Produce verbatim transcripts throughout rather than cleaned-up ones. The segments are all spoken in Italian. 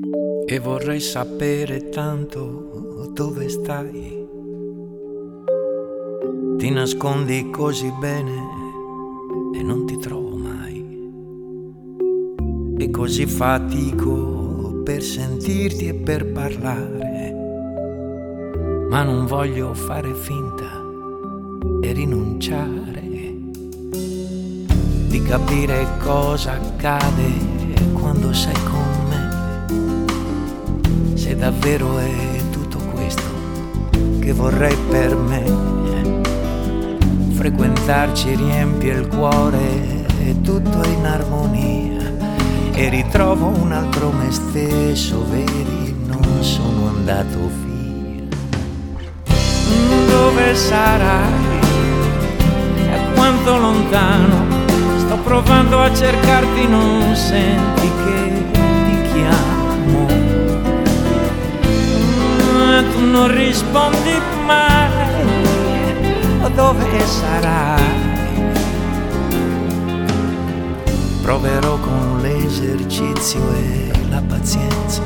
E vorrei sapere tanto dove stai. Ti nascondi così bene e non ti trovo mai. E così fatico per sentirti e per parlare. Ma non voglio fare finta e rinunciare di capire cosa accade quando sei con me. Se davvero è tutto questo che vorrei per me, frequentarci riempie il cuore e tutto è in armonia, e ritrovo un altro me stesso, vedi, non sono andato via. Dove sarai? A quanto lontano? Sto provando a cercarti, non senti che ti chiamo. Tu non rispondi mai. Dove sarai? Proverò con l'esercizio e la pazienza,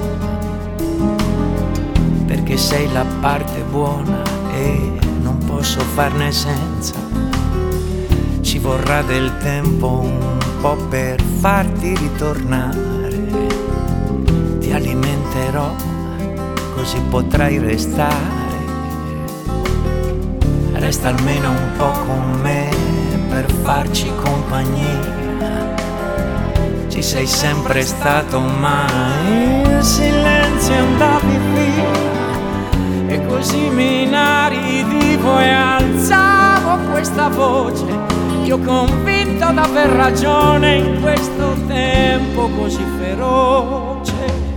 perché sei la parte buona e non posso farne senza. Ci vorrà del tempo un po' per farti ritornare. Ti alimenterò, così potrai restare. Resta almeno un po' con me per farci compagnia. Ci sei sempre stato, ma in silenzio andavi via. E così mi inaridivo e alzavo questa voce, io convinto d'aver ragione in questo tempo così feroce.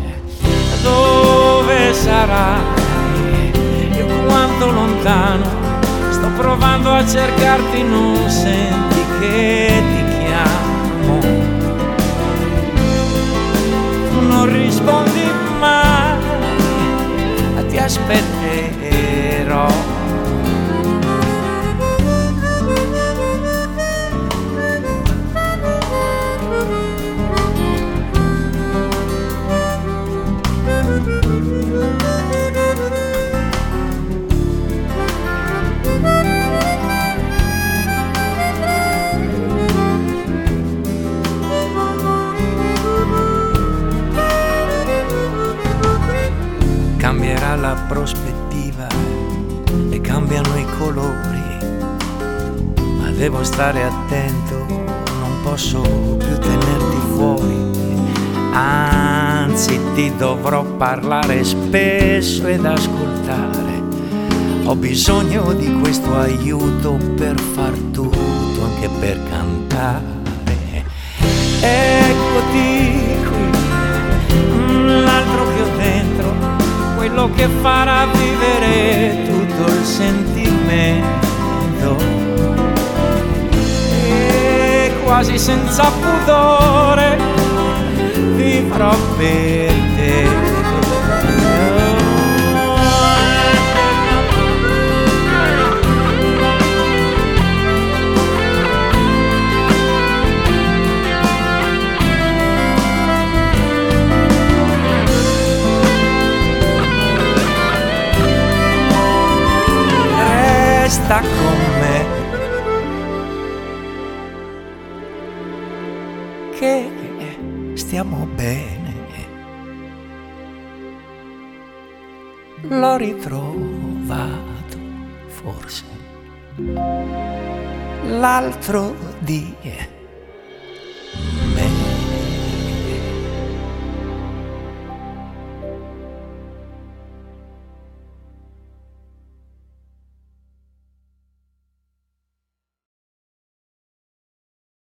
Dove sarai? E quanto lontano? Sto provando a cercarti, non senti che ti chiamo. Tu non rispondi mai, ma ti aspetterò. Cambierà la prospettiva e cambiano i colori, ma devo stare attento, non posso più tenerti fuori. Anzi, ti dovrò parlare spesso ed ascoltare. Ho bisogno di questo aiuto per far tutto, anche per cantare. Eccoti qui, l'altro che ho dentro, quello che farà vivere tutto il sentimento. E quasi senza pudore vivrò per te. Sta con me, che stiamo bene. L'ho ritrovato forse l'altro dì